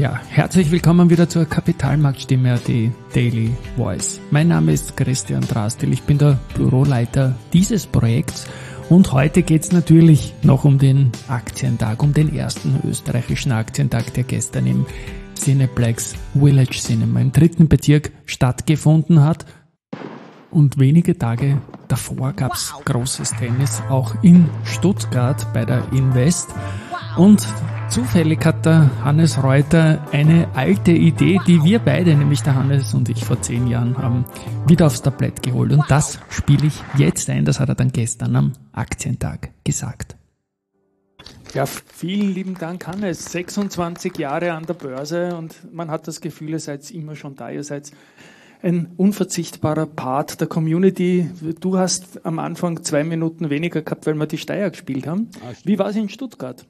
Ja, herzlich willkommen wieder zur Kapitalmarktstimme AT Daily Voice. Mein Name ist Christian Drastil, ich bin der Büroleiter dieses Projekts und heute geht's natürlich noch um den Aktientag, um den ersten österreichischen Aktientag, der gestern im Cineplex Village Cinema im 3. Bezirk stattgefunden hat. Und wenige Tage davor gab's großes Tennis, auch in Stuttgart bei der Invest. Und zufällig hat der Hannes Reuter eine alte Idee, die wir beide, nämlich der Hannes und ich vor 10 Jahren haben, wieder aufs Tablett geholt. Und das spiele ich jetzt ein, das hat er dann gestern am Aktientag gesagt. Ja, vielen lieben Dank, Hannes. 26 Jahre an der Börse und man hat das Gefühl, ihr seid immer schon da, ihr seid ein unverzichtbarer Part der Community. Du hast am Anfang 2 Minuten weniger gehabt, weil wir die Steier gespielt haben. Wie war es in Stuttgart?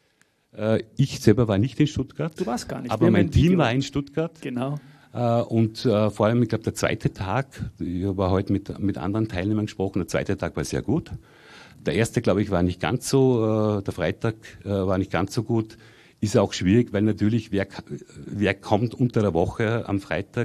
Ich selber war nicht in Stuttgart. Du warst gar nicht. Aber mein Team war in Stuttgart. Genau. Und vor allem, ich glaube, der zweite Tag, ich habe heute mit anderen Teilnehmern gesprochen, der zweite Tag war sehr gut. Der erste, glaube ich, war nicht ganz so, der Freitag war nicht ganz so gut. Ist auch schwierig, weil natürlich, wer kommt unter der Woche am Freitag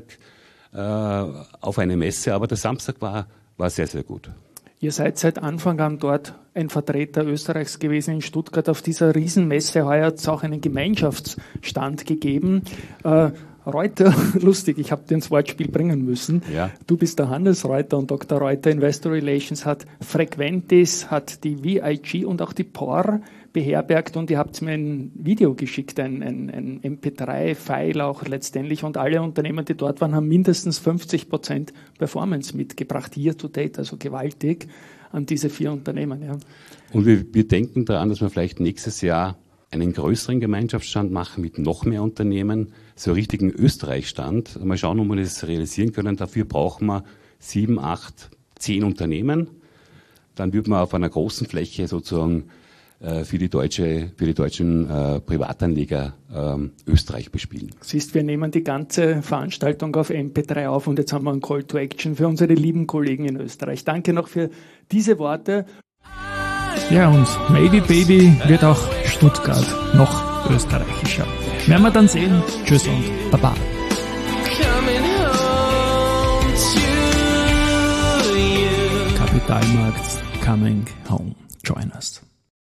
auf eine Messe, aber der Samstag war sehr, sehr gut. Ihr seid seit Anfang an dort ein Vertreter Österreichs gewesen in Stuttgart. Auf dieser Riesenmesse heuer hat es auch einen Gemeinschaftsstand gegeben. Reuter, lustig, ich habe dir ins Wortspiel bringen müssen. Ja. Du bist der Hannes Reuter und Dr. Reuter Investor Relations hat Frequentis, hat die VIG und auch die POR beherbergt und ihr habt mir ein Video geschickt, ein MP3-File auch letztendlich und alle Unternehmen, die dort waren, haben mindestens 50% Performance mitgebracht, year to date, also gewaltig an diese 4 Unternehmen. Ja. Und wir denken daran, dass wir vielleicht nächstes Jahr einen größeren Gemeinschaftsstand machen mit noch mehr Unternehmen, so einen richtigen Österreich-Stand. Mal schauen, ob wir das realisieren können. Dafür brauchen wir 7, 8, 10 Unternehmen. Dann wird man auf einer großen Fläche sozusagen für die deutschen Privatanleger Österreich bespielen. Siehst, wir nehmen die ganze Veranstaltung auf MP3 auf und jetzt haben wir einen Call to Action für unsere lieben Kollegen in Österreich. Danke noch für diese Worte. Ja, und maybe Baby wird auch Stuttgart noch österreichischer. Werden wir dann sehen. Tschüss und Baba. Kapitalmarkt coming home. Join us.